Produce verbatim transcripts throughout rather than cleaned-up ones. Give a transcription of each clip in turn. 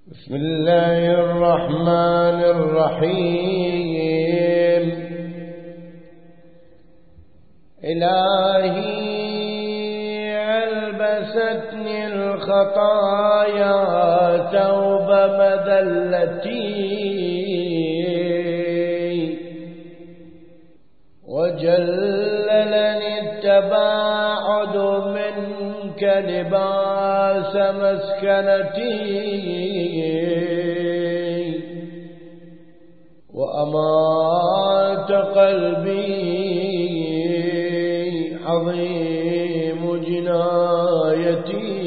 بسم الله الرحمن الرحيم. إلهي ألبستني الخطايا ثوب مذلتي، وجللني التباعد منك لباس مسكنتي، وأمات قلبي عظيم جنايتي،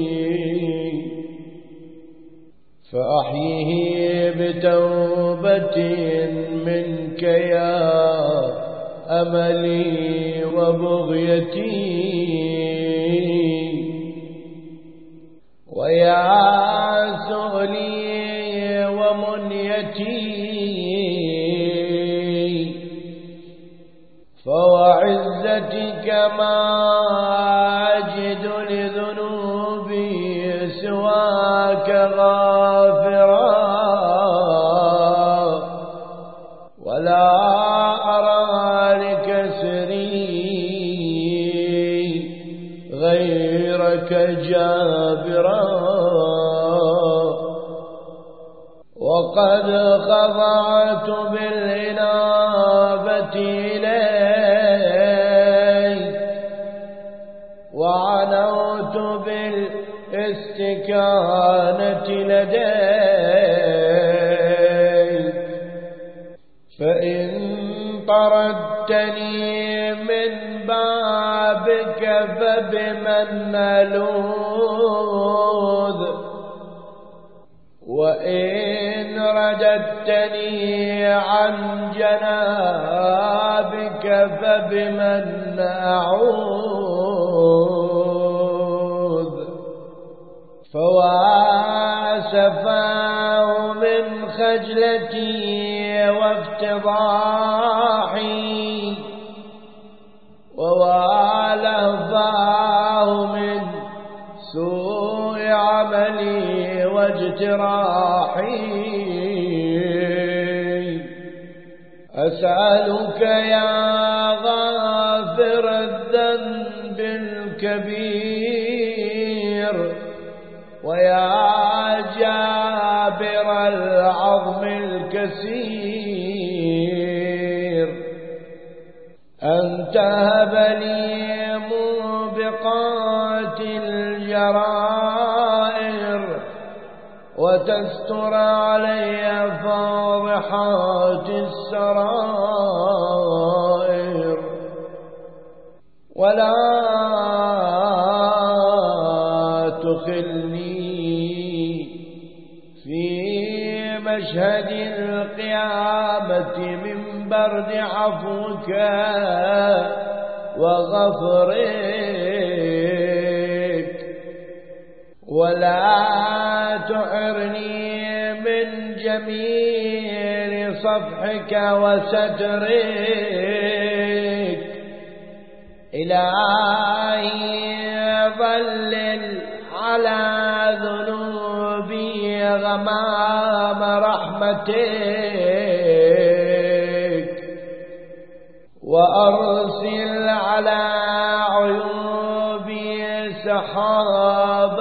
فأحيه بتوبة منك يا أملي وبغيتي، ويا سؤلي ومنيتي، فوعزتك ما أجد لذنوبي سواك غافرا، ولا أرى لكسري غيرك جابرا، وقد خضعت بالإنابة إليك، وعنوت بالاستكانة لديك، فإن طردتني من بابك فبمن ألوذ، وإن رددتني عن جنابك فبمن أعوذ، فواسفاه من خجلتي وافتضاحي، ووالفاه من سوء عملي واجتراحي. أسألك يا غافر الذنب الكبير، ويا جابر العظم الكسير، أن تهب لي موبقات الجرائر، وتستر علي فاضحات السرائر، ولا تخلني في مشهد القيامة من برد عفوك وغفرك، ولا تعرني من جميل صفحك وسترك. إلهي ظلل على ذنوبي غمام رحمتك، وأرسل على عيوبي سحاب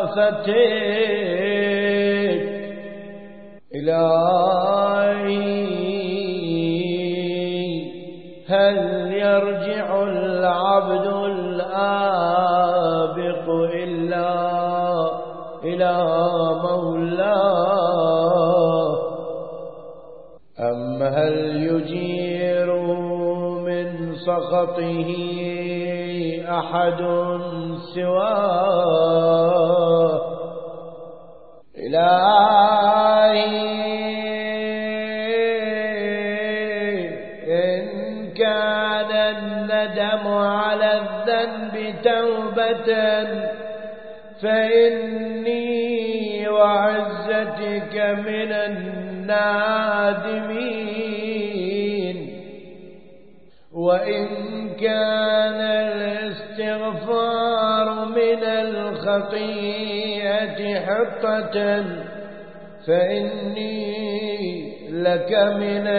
رأفتك. إلهي هل يرجع العبد الآبق إلا إلى مولاه، أم هل يجير من سخطه أحد سواه؟ إلهي إن كان الندم على الذنب توبة فإني وعزتك من النادمين، وإن كان الاستغفار من الخطيئة حطة فإني لك من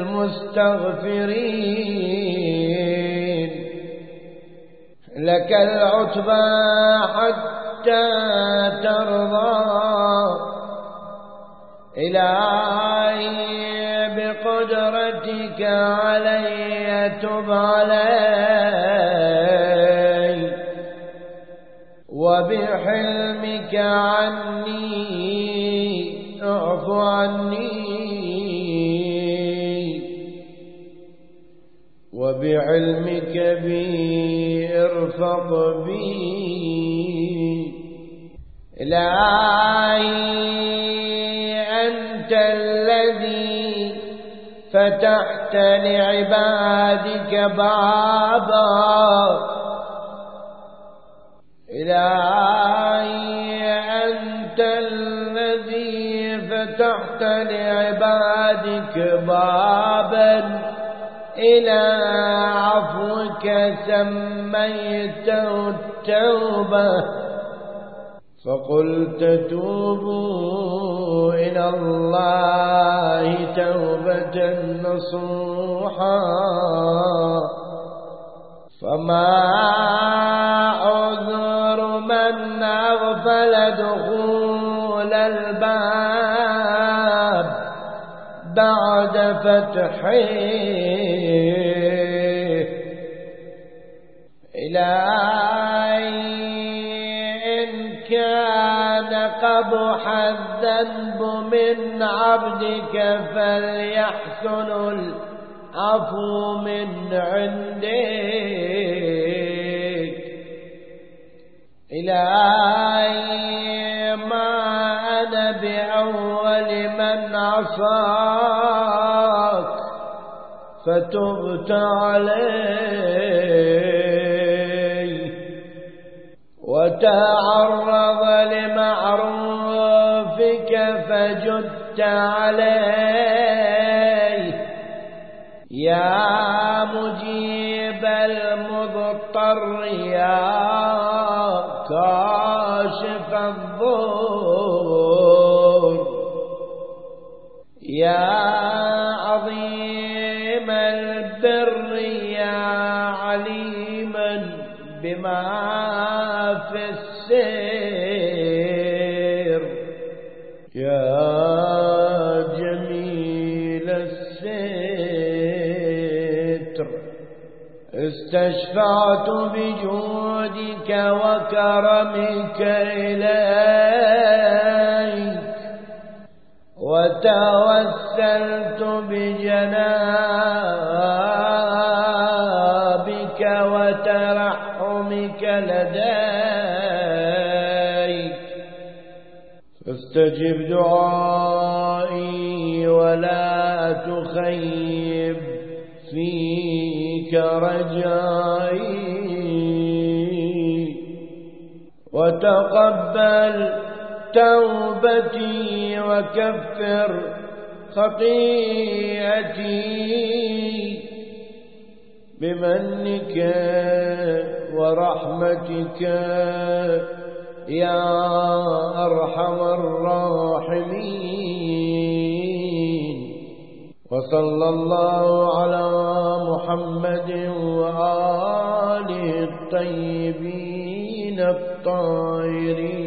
المستغفرين. لك العتبى حتى ترضى إلهي بقدرتك علي تب علي وبحلمك عني اعف عني وبعلمك بي ارفق بي. إلهي أنت الذي فتحت لعبادك بابا. إلهي أنت الذي فتحت لعبادك بابا إلى عفوك سميته التوبة فقلت توبوا إلى الله توبة نصوحا. فما عذر من أغفل دخول الباب بعد فتحه. إلهي إن كان قبح الذنب من عبدك فليحسن العفو من عندك. إلهي ما أنا بأول من عصاك فتبت علي وتعرض لمعروفك فجدت علي. يا مجيب المضطر يا كاشف الضر يا عظيم البر يا عليما بما في السير يا جميل الستر. استشفعت بجودك وكرمك إليك وتوسلت بجنابك وترحمك لديك فاستجب دعائي ولا تخيب فيك رجائي وتقبل توبتي وكفر خطيئتي بمنك ورحمتك يا أرحم الراحمين. وصلى الله على محمد وآله الطيبين الطاهرين.